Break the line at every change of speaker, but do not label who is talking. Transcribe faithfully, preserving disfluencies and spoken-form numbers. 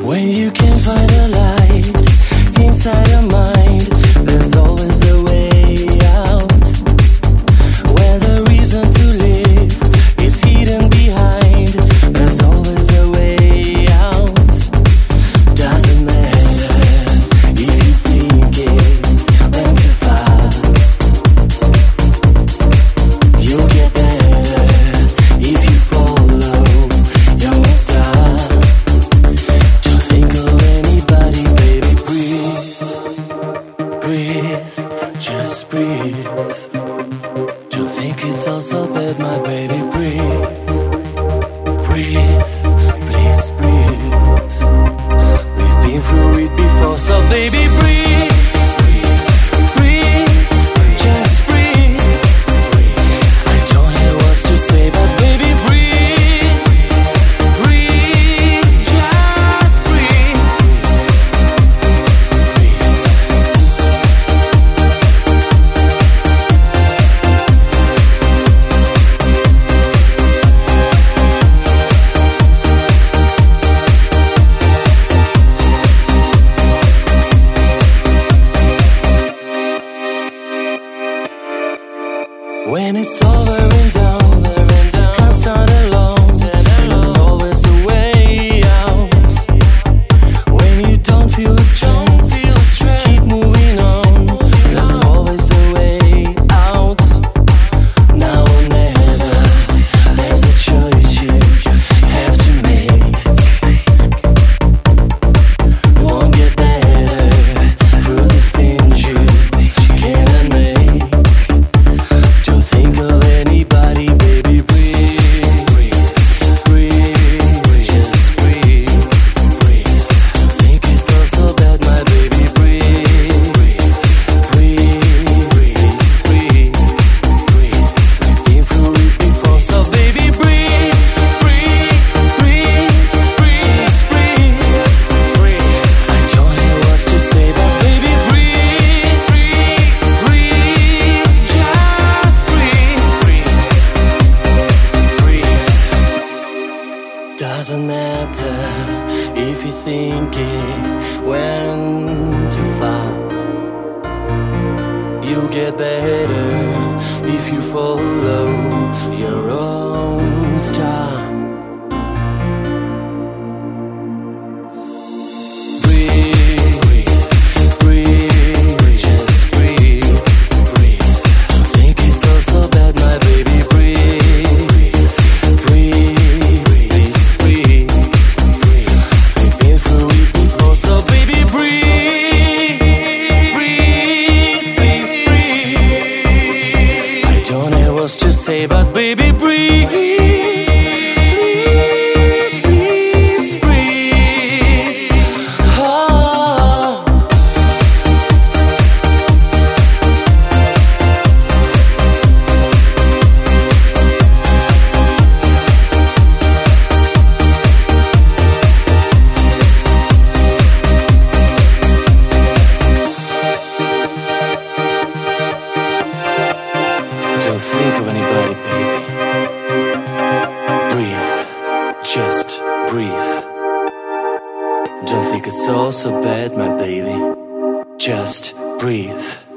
When you can't find a light inside your mind, there's always a way out. When the reason to live is hidden behind, there's always a way out. Doesn't matter if you think it went too far. You'll get better if you follow your star. Don't think of anybody, baby, breathe. Breathe, just breathe. Don't think it's all so bad, my baby, breathe. Breathe, please breathe. We've been through it before, so baby, breathe. Breathe, just breathe. I don't have words to say, but baby, breathe. Breathe, just breathe. When it's over and down, you can't start alone. There's always a way out. When you don't feel the strength, keep moving on. There's always a way out. Now or never, there's a choice you have to make. You won't get better through the things you cannot make. Don't think of anybody, baby, breathe. Breathe, just breathe. Don't think it's all so bad, my baby, breathe. Breathe, please breathe. We've been through it before, so baby, breathe. Breathe, breathe, just breathe. I don't have words to say, but baby, breathe. Breathe, just breathe. Doesn't matter if you think it went too far. You'll get better if you follow your own star. Breathe, breathe, just breathe. Don't think it's all so bad, my baby, breathe. Breathe, please breathe. We've been through it before, so baby, breathe. Breathe, please breathe. I don't have words to say, but baby, breathe. Please, please breathe. Oh. Don't think of anybody, baby. Breathe, just breathe. Don't think it's all so bad, my baby. Just breathe.